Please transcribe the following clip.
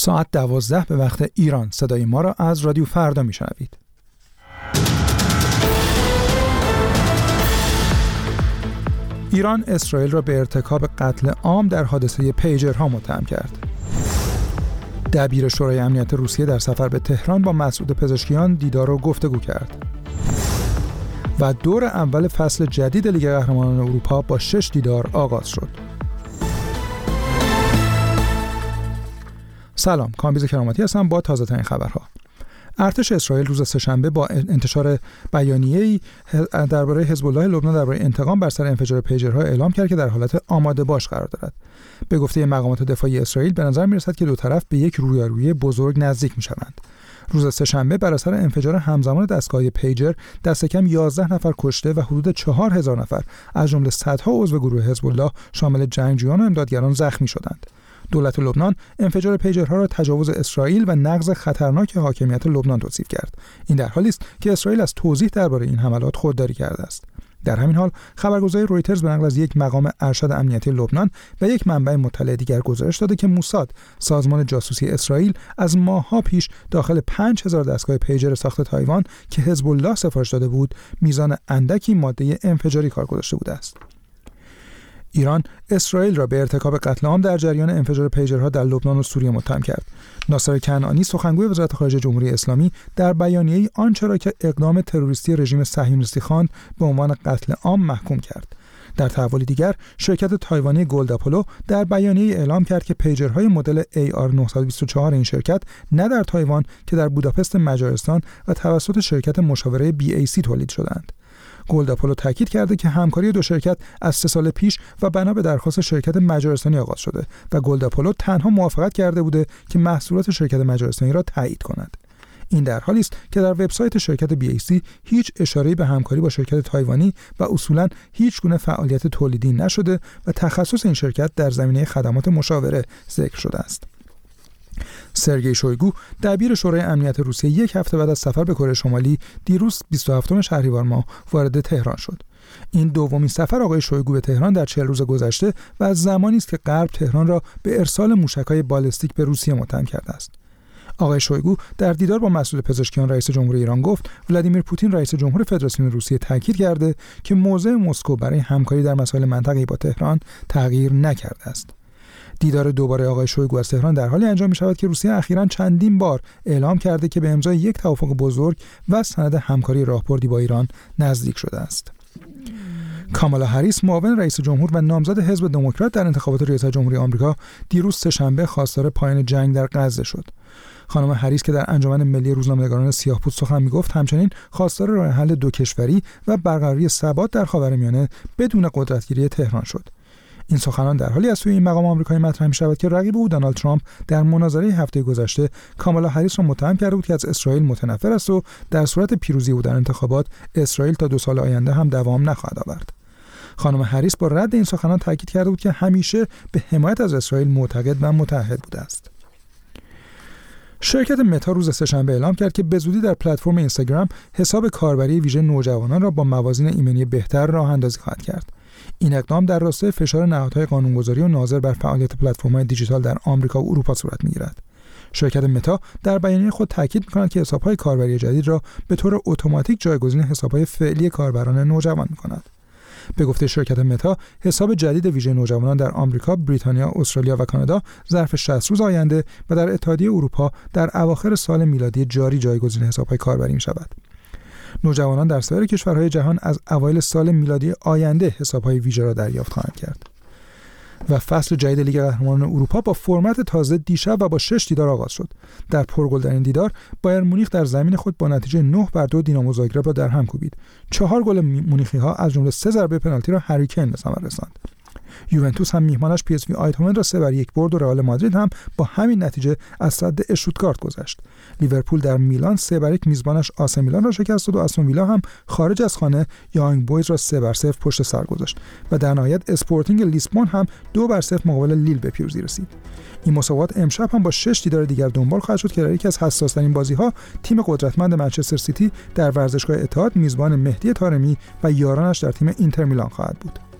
ساعت 12 به وقت ایران. صدای ما را از رادیو فردا میشنوید. ایران اسرائیل را به ارتکاب قتل عام در حادثه پیجرها متهم کرد. دبیر شورای امنیت روسیه در سفر به تهران با مسعود پزشکیان دیدار و گفتگو کرد. و دور اول فصل جدید لیگ قهرمانان اروپا با 6 دیدار آغاز شد. سلام، کامبیز کراماتی هستم با تازه ترین خبرها. ارتش اسرائیل روز سه‌شنبه با انتشار بیانیه‌ای درباره حزب الله لبنان درباره انتقام بر سر انفجار پیجرها اعلام کرد که در حالت آماده باش قرار دارد. به گفته مقامات دفاعی اسرائیل به نظر می‌رسد که دو طرف به یک رویارویی بزرگ نزدیک می‌شوند. روز سه‌شنبه بر اثر انفجار همزمان دستگاه پیجر دست کم 11 نفر کشته و حدود 4000 نفر از جمله صدها عضو گروه حزب الله شامل جنگجویان و امدادگران زخمی شدند. دولت لبنان انفجار پیجرها را تجاوز اسرائیل و نقض خطرناک حاکمیت لبنان توصیف کرد. این در حالی است که اسرائیل از توضیح درباره این حملات خودداری کرده است. در همین حال خبرگزاری رویترز به نقل از یک مقام ارشد امنیتی لبنان و یک منبع مطلع دیگر گزارش داده که موساد، سازمان جاسوسی اسرائیل، از ماه‌ها پیش داخل 5000 دستگاه پیجر ساخت تایوان که حزب الله سفارش داده بود، میزان اندکی ماده انفجاری کار گذاشته بوده است. ایران اسرائیل را به ارتکاب قتل عام در جریان انفجار پیجرها در لبنان و سوریه متهم کرد. ناصر کنعانی سخنگوی وزارت خارجه جمهوری اسلامی در بیانیه‌ای آنچه را که اقدام تروریستی رژیم صهیونیستی خواند به عنوان قتل عام محکوم کرد. در تحولی دیگر شرکت تایوانی گلداپولو در بیانیه‌ای اعلام کرد که پیجرهای مدل AR924 این شرکت نه در تایوان که در بوداپست مجارستان و توسط شرکت مشاوره BAC تولید شدند. گلداپولو تاکید کرده که همکاری دو شرکت از 3 سال پیش و بنا به درخواست شرکت مجارستانی آغاز شده و گلداپولو تنها موافقت کرده بوده که محصولات شرکت مجارستانی را تایید کند. این در حالی است که در وبسایت شرکت BAC هیچ اشاره‌ای به همکاری با شرکت تایوانی و اصولاً هیچ گونه فعالیت تولیدی نشده و تخصص این شرکت در زمینه خدمات مشاوره ذکر شده است. سرگئی شویگو، دبیر شورای امنیت روسیه، یک هفته بعد از سفر به کره شمالی دیروز 27 شهریور ماه وارد تهران شد. این دومین سفر آقای شویگو به تهران در 40 روز گذشته و از زمانی است که غرب تهران را به ارسال موشک‌های بالستیک به روسیه متهم کرده است. آقای شویگو در دیدار با مسعود پزشکیان رئیس جمهوری ایران گفت ولادیمیر پوتین رئیس جمهور فدراسیون روسیه تاکید کرده که موضع مسکو برای همکاری در مسائل منطقه‌ای با تهران تغییر نکرده است. دیدار دوباره آقای شویگو از تهران در حالی انجام می‌شود که روسیه اخیراً چندین بار اعلام کرده که به امضای یک توافق بزرگ و سند همکاری راهبردی با ایران نزدیک شده است. کامالا هریس، معاون رئیس جمهور و نامزد حزب دموکرات در انتخابات ریاست جمهوری آمریکا، دیروز سه‌شنبه خواستار پایان جنگ در غزه شد. خانم هریس که در انجمن ملی روزنامه‌نگاران سیاه‌پوست سخن می‌گفت، همچنین خواستار راه حل دو کشوری و برقراری ثبات در خاورمیانه بدون قدرتگیری تهران شد. این سخنان در حالی از سوی این مقام آمریکایی مطرح می‌شود که رقیب او دونالد ترامپ در مناظره هفته گذشته کامالا هریس را متهم کرده بود که از اسرائیل متنفر است و در صورت پیروزی او در انتخابات اسرائیل تا 2 سال آینده هم دوام نخواهد آورد. خانم هریس با رد این سخنان تاکید کرده بود که همیشه به حمایت از اسرائیل معتقد و متحد بوده است. شرکت متا روز سه‌شنبه اعلام کرد که به زودی در پلتفرم اینستاگرام حساب کاربری ویژه نوجوانان را با موازین ایمنی بهتر راه‌اندازی خواهد کرد. این اقدام در راستای فشار نهادهای قانونگذاری و ناظر بر فعالیت پلتفرم‌های دیجیتال در آمریکا و اروپا صورت می‌گیرد. شرکت متا در بیانیه خود تاکید می‌کند که حساب‌های کاربری جدید را به طور اتوماتیک جایگزین حساب‌های فعلی کاربران نوجوان می‌کند. به گفته شرکت متا، حساب جدید ویژه نوجوانان در آمریکا، بریتانیا، استرالیا و کانادا ظرف 60 روز آینده و در اتحادیه اروپا در اواخر سال میلادی جاری جایگزین حساب‌های کاربری می‌شود. نوجوانان در سایر کشورهای جهان از اوایل سال میلادی آینده حساب‌های ویژه را دریافت خواهند کرد. و فصل جدید لیگ قهرمانان اروپا با فرمت تازه دیشب و با 6 دیدار آغاز شد. در پرگل‌ترین دیدار بایر مونیخ در زمین خود با نتیجه 9-2 دینامو زاگرب را در هم کوبید. 4 گل مونیخی‌ها از جمله 3 ضربه پنالتی را هری کین به ثمر رساند. یوونتوس هم میهمانش پی اس وی آیندهوون را 3-1 برد و رئال مادرید هم با همین نتیجه از صد اشتوتگارت گذشت. لیورپول در میلان 3-1 میزبانش آس میلان را شکست داد و استون ویلا هم خارج از خانه یانگ بویز را 3-0 پشت سر گذاشت و در نهایت اسپورتینگ لیسبون هم 2-0 مقابل لیل به پیروزی رسید. این مسابقات امشب هم با 6 دیدار دیگر دنبال خواهد شد که در یکی از حساس‌ترین بازی‌ها تیم قدرتمند منچستر سیتی در ورزشگاه اتحاد میزبان مهدی طارمی و یارانش در تیم اینتر میلان خواهد بود.